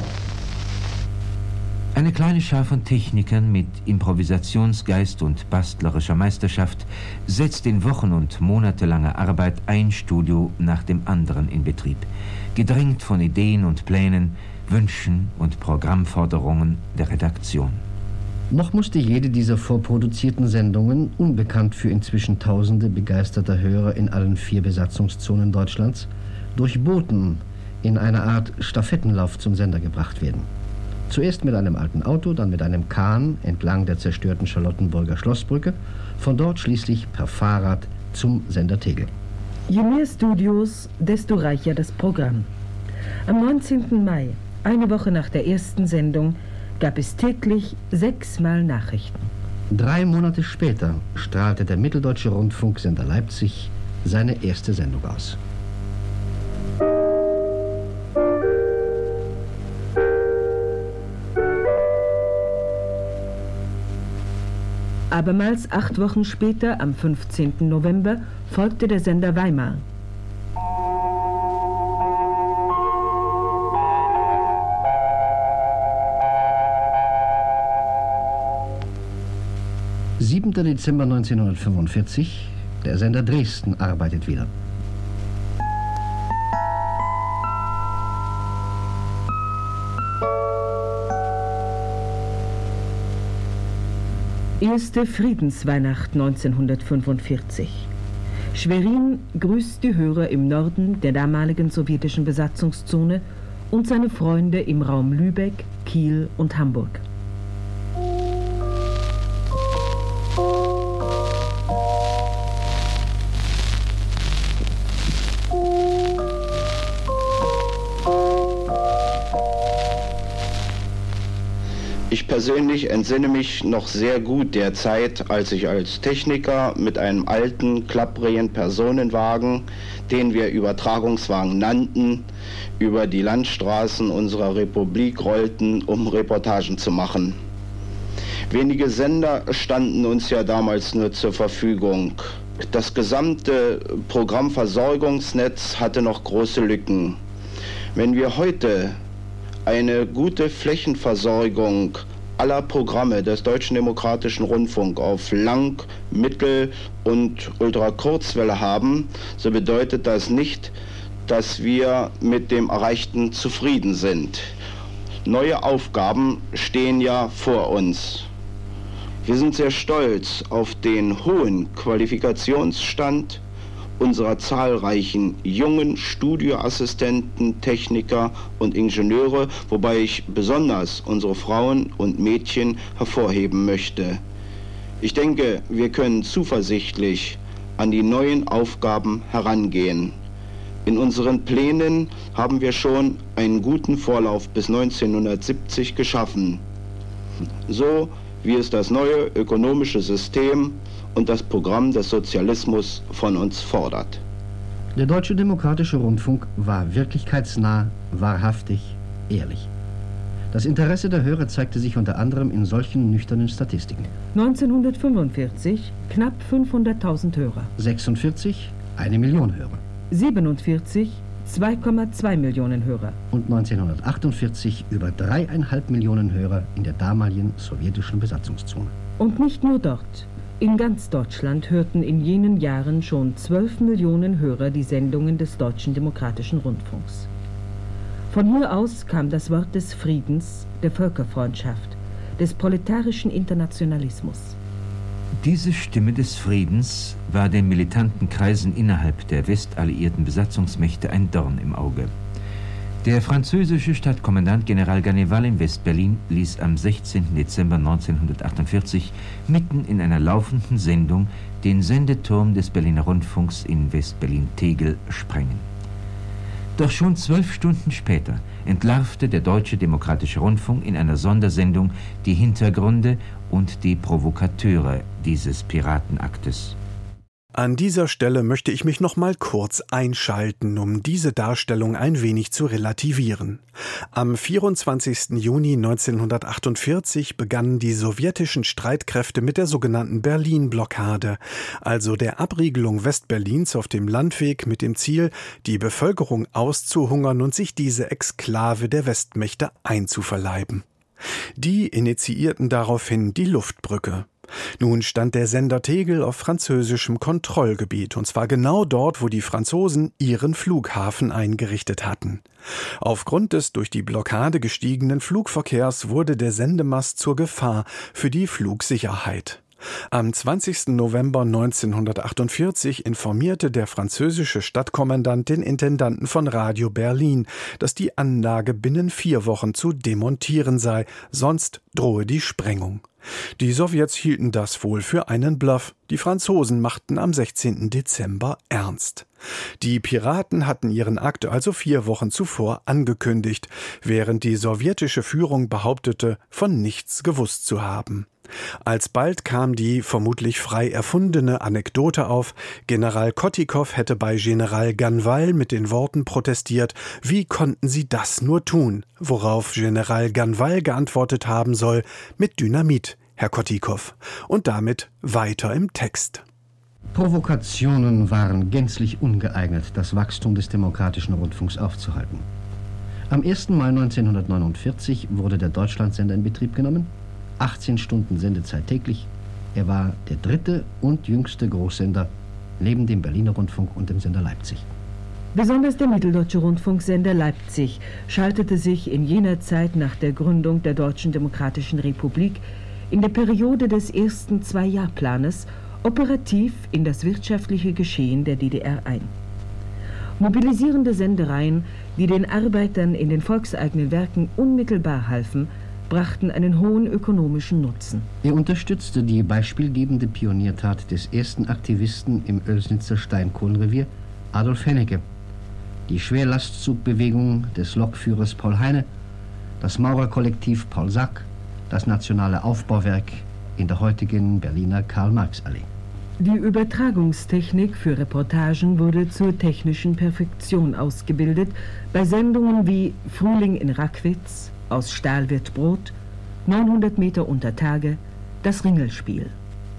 Eine kleine Schar von Technikern mit Improvisationsgeist und bastlerischer Meisterschaft setzt in wochen- und monatelanger Arbeit ein Studio nach dem anderen in Betrieb, gedrängt von Ideen und Plänen, Wünschen und Programmforderungen der Redaktion. Noch musste jede dieser vorproduzierten Sendungen, unbekannt für inzwischen tausende begeisterter Hörer in allen vier Besatzungszonen Deutschlands, durch Boten in einer Art Stafettenlauf zum Sender gebracht werden. Zuerst mit einem alten Auto, dann mit einem Kahn entlang der zerstörten Charlottenburger Schlossbrücke, von dort schließlich per Fahrrad zum Sender Tegel. Je mehr Studios, desto reicher das Programm. Am neunzehnten Mai, eine Woche nach der ersten Sendung, gab es täglich sechsmal Nachrichten. Drei Monate später strahlte der Mitteldeutsche Rundfunksender Leipzig seine erste Sendung aus. Abermals acht Wochen später, am fünfzehnten November, folgte der Sender Weimar. siebter Dezember neunzehnhundertfünfundvierzig, der Sender Dresden arbeitet wieder. Erste Friedensweihnacht neunzehnhundertfünfundvierzig. Schwerin grüßt die Hörer im Norden der damaligen sowjetischen Besatzungszone und seine Freunde im Raum Lübeck, Kiel und Hamburg. Ich persönlich entsinne mich noch sehr gut der Zeit, als ich als Techniker mit einem alten, klapprigen Personenwagen, den wir Übertragungswagen nannten, über die Landstraßen unserer Republik rollten, um Reportagen zu machen. Wenige Sender standen uns ja damals nur zur Verfügung. Das gesamte Programmversorgungsnetz hatte noch große Lücken. Wenn wir heute eine gute Flächenversorgung aller Programme des Deutschen Demokratischen Rundfunk auf Lang-, Mittel- und Ultrakurzwelle haben, so bedeutet das nicht, dass wir mit dem Erreichten zufrieden sind. Neue Aufgaben stehen ja vor uns. Wir sind sehr stolz auf den hohen Qualifikationsstand unserer zahlreichen jungen Studioassistenten, Techniker und Ingenieure, wobei ich besonders unsere Frauen und Mädchen hervorheben möchte. Ich denke, wir können zuversichtlich an die neuen Aufgaben herangehen. In unseren Plänen haben wir schon einen guten Vorlauf bis neunzehnhundertsiebzig geschaffen, so wie es das neue ökonomische System und das Programm des Sozialismus von uns fordert. Der Deutsche Demokratische Rundfunk war wirklichkeitsnah, wahrhaftig, ehrlich. Das Interesse der Hörer zeigte sich unter anderem in solchen nüchternen Statistiken. neunzehnhundertfünfundvierzig knapp fünfhunderttausend Hörer. sechsundvierzig eine Million Hörer. siebenundvierzig zwei Komma zwei Millionen Hörer. Und neunzehnhundertachtundvierzig über dreieinhalb Millionen Hörer in der damaligen sowjetischen Besatzungszone. Und nicht nur dort. In ganz Deutschland hörten in jenen Jahren schon zwölf Millionen Hörer die Sendungen des Deutschen Demokratischen Rundfunks. Von hier aus kam das Wort des Friedens, der Völkerfreundschaft, des proletarischen Internationalismus. Diese Stimme des Friedens war den militanten Kreisen innerhalb der westalliierten Besatzungsmächte ein Dorn im Auge. Der französische Stadtkommandant General Ganneval in West-Berlin ließ am sechzehnten Dezember neunzehnhundertachtundvierzig mitten in einer laufenden Sendung den Sendeturm des Berliner Rundfunks in West-Berlin-Tegel sprengen. Doch schon zwölf Stunden später entlarvte der Deutsche Demokratische Rundfunk in einer Sondersendung die Hintergründe und die Provokateure dieses Piratenaktes. An dieser Stelle möchte ich mich noch mal kurz einschalten, um diese Darstellung ein wenig zu relativieren. Am vierundzwanzigsten Juni neunzehnhundertachtundvierzig begannen die sowjetischen Streitkräfte mit der sogenannten Berlin-Blockade, also der Abriegelung Westberlins auf dem Landweg mit dem Ziel, die Bevölkerung auszuhungern und sich diese Exklave der Westmächte einzuverleiben. Die initiierten daraufhin die Luftbrücke. Nun stand der Sender Tegel auf französischem Kontrollgebiet, und zwar genau dort, wo die Franzosen ihren Flughafen eingerichtet hatten. Aufgrund des durch die Blockade gestiegenen Flugverkehrs wurde der Sendemast zur Gefahr für die Flugsicherheit. Am zwanzigsten November neunzehnhundertachtundvierzig informierte der französische Stadtkommandant den Intendanten von Radio Berlin, dass die Anlage binnen vier Wochen zu demontieren sei, sonst drohe die Sprengung. Die Sowjets hielten das wohl für einen Bluff. Die Franzosen machten am sechzehnten Dezember ernst. Die Piraten hatten ihren Akt also vier Wochen zuvor angekündigt, während die sowjetische Führung behauptete, von nichts gewusst zu haben. Alsbald kam die vermutlich frei erfundene Anekdote auf, General Kottikow hätte bei General Ganval mit den Worten protestiert, wie konnten sie das nur tun, worauf General Ganval geantwortet haben soll, mit Dynamit, Herr Kottikow, und damit weiter im Text. Provokationen waren gänzlich ungeeignet, das Wachstum des demokratischen Rundfunks aufzuhalten. Am ersten Mai neunzehnhundertneunundvierzig wurde der Deutschlandsender in Betrieb genommen, achtzehn Stunden Sendezeit täglich. Er war der dritte und jüngste Großsender neben dem Berliner Rundfunk und dem Sender Leipzig. Besonders der Mitteldeutsche Rundfunksender Leipzig schaltete sich in jener Zeit nach der Gründung der Deutschen Demokratischen Republik in der Periode des ersten Zwei-Jahr-Planes operativ in das wirtschaftliche Geschehen der D D R ein. Mobilisierende Sendereien, die den Arbeitern in den volkseigenen Werken unmittelbar halfen, brachten einen hohen ökonomischen Nutzen. Er unterstützte die beispielgebende Pioniertat des ersten Aktivisten im Oelsnitzer Steinkohlenrevier, Adolf Hennecke, die Schwerlastzugbewegung des Lokführers Paul Heine, das Maurerkollektiv Paul Sack, das Nationale Aufbauwerk in der heutigen Berliner Karl-Marx-Allee. Die Übertragungstechnik für Reportagen wurde zur technischen Perfektion ausgebildet, bei Sendungen wie Frühling in Rackwitz, Aus Stahl wird Brot, neunhundert Meter unter Tage, das Ringelspiel.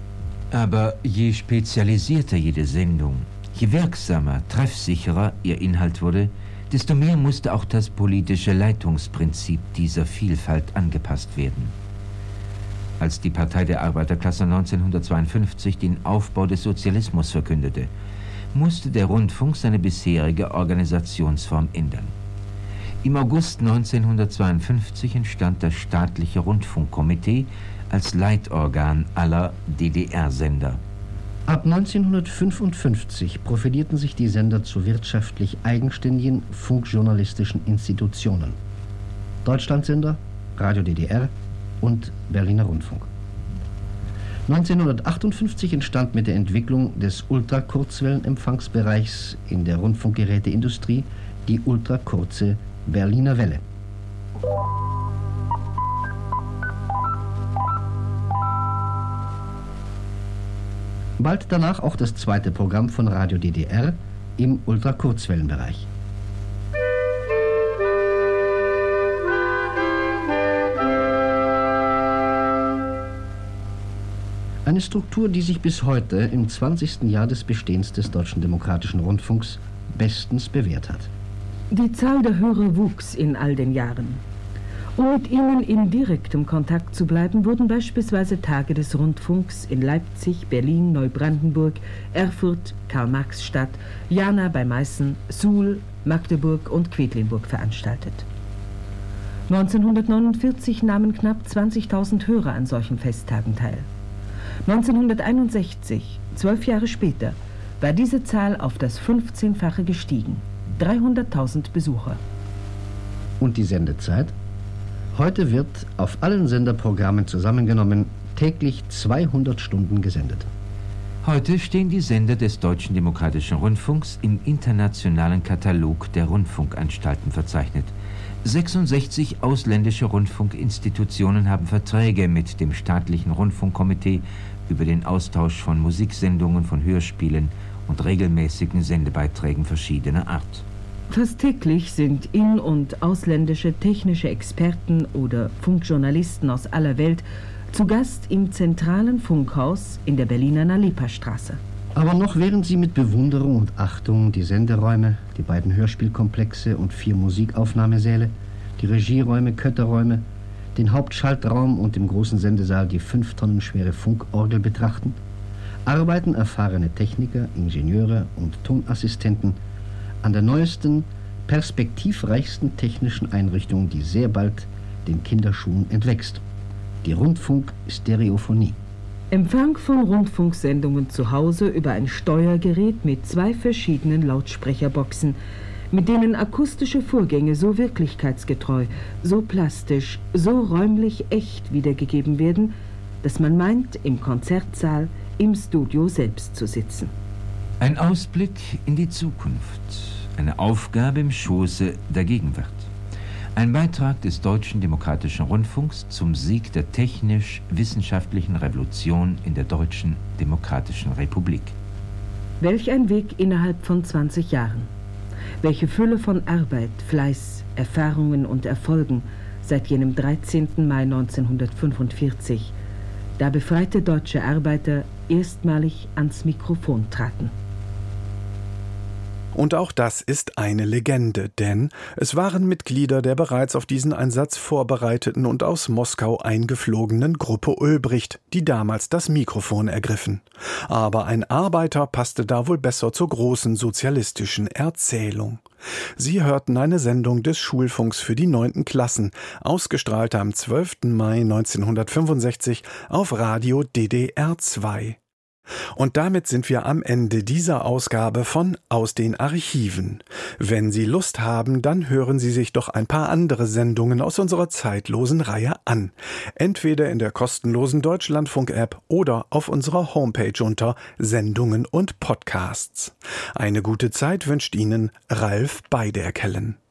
Aber je spezialisierter jede Sendung, je wirksamer, treffsicherer ihr Inhalt wurde, desto mehr musste auch das politische Leitungsprinzip dieser Vielfalt angepasst werden. Als die Partei der Arbeiterklasse neunzehnhundertzweiundfünfzig den Aufbau des Sozialismus verkündete, musste der Rundfunk seine bisherige Organisationsform ändern. Im August neunzehnhundertzweiundfünfzig entstand das staatliche Rundfunkkomitee als Leitorgan aller D D R-Sender. Ab neunzehnhundertfünfundfünfzig profilierten sich die Sender zu wirtschaftlich eigenständigen funkjournalistischen Institutionen. Deutschlandsender, Radio D D R und Berliner Rundfunk. neunzehnhundertachtundfünfzig entstand mit der Entwicklung des Ultrakurzwellenempfangsbereichs in der Rundfunkgeräteindustrie die ultrakurze Berliner Welle. Bald danach auch das zweite Programm von Radio D D R im Ultrakurzwellenbereich. Eine Struktur, die sich bis heute im zwanzigsten Jahr des Bestehens des Deutschen Demokratischen Rundfunks bestens bewährt hat. Die Zahl der Hörer wuchs in all den Jahren. Um mit ihnen in direktem Kontakt zu bleiben, wurden beispielsweise Tage des Rundfunks in Leipzig, Berlin, Neubrandenburg, Erfurt, Karl-Marx-Stadt, Jana bei Meißen, Suhl, Magdeburg und Quedlinburg veranstaltet. neunzehnhundertneunundvierzig nahmen knapp zwanzigtausend Hörer an solchen Festtagen teil. neunzehnhunderteinundsechzig, zwölf Jahre später, war diese Zahl auf das fünfzehnfache gestiegen. dreihunderttausend Besucher. Und die Sendezeit? Heute wird auf allen Senderprogrammen zusammengenommen täglich zweihundert Stunden gesendet. Heute stehen die Sender des Deutschen Demokratischen Rundfunks im internationalen Katalog der Rundfunkanstalten verzeichnet. sechsundsechzig ausländische Rundfunkinstitutionen haben Verträge mit dem staatlichen Rundfunkkomitee über den Austausch von Musiksendungen, von Hörspielen und regelmäßigen Sendebeiträgen verschiedener Art. Fast täglich sind in- und ausländische technische Experten oder Funkjournalisten aus aller Welt zu Gast im zentralen Funkhaus in der Berliner Nalepa-Straße. Aber noch während sie mit Bewunderung und Achtung die Senderäume, die beiden Hörspielkomplexe und vier Musikaufnahmesäle, die Regieräume, Kötterräume, den Hauptschaltraum und im großen Sendesaal die fünf Tonnen schwere Funkorgel betrachten, arbeiten erfahrene Techniker, Ingenieure und Tonassistenten an der neuesten, perspektivreichsten technischen Einrichtung, die sehr bald den Kinderschuhen entwächst. Die Rundfunk-Stereophonie. Empfang von Rundfunksendungen zu Hause über ein Steuergerät mit zwei verschiedenen Lautsprecherboxen, mit denen akustische Vorgänge so wirklichkeitsgetreu, so plastisch, so räumlich echt wiedergegeben werden, dass man meint, im Konzertsaal, im Studio selbst zu sitzen. Ein Ausblick in die Zukunft, eine Aufgabe im Schoße der Gegenwart. Ein Beitrag des Deutschen Demokratischen Rundfunks zum Sieg der technisch-wissenschaftlichen Revolution in der Deutschen Demokratischen Republik. Welch ein Weg innerhalb von zwanzig Jahren. Welche Fülle von Arbeit, Fleiß, Erfahrungen und Erfolgen seit jenem dreizehnten Mai neunzehnhundertfünfundvierzig, da befreite deutsche Arbeiter erstmalig ans Mikrofon traten. Und auch das ist eine Legende, denn es waren Mitglieder der bereits auf diesen Einsatz vorbereiteten und aus Moskau eingeflogenen Gruppe Ulbricht, die damals das Mikrofon ergriffen. Aber ein Arbeiter passte da wohl besser zur großen sozialistischen Erzählung. Sie hörten eine Sendung des Schulfunks für die neunten Klassen, ausgestrahlt am zwölften Mai neunzehnhundertfünfundsechzig auf Radio D D R zwei. Und damit sind wir am Ende dieser Ausgabe von Aus den Archiven. Wenn Sie Lust haben, dann hören Sie sich doch ein paar andere Sendungen aus unserer zeitlosen Reihe an. Entweder in der kostenlosen Deutschlandfunk-App oder auf unserer Homepage unter Sendungen und Podcasts. Eine gute Zeit wünscht Ihnen Ralf Beiderkellen.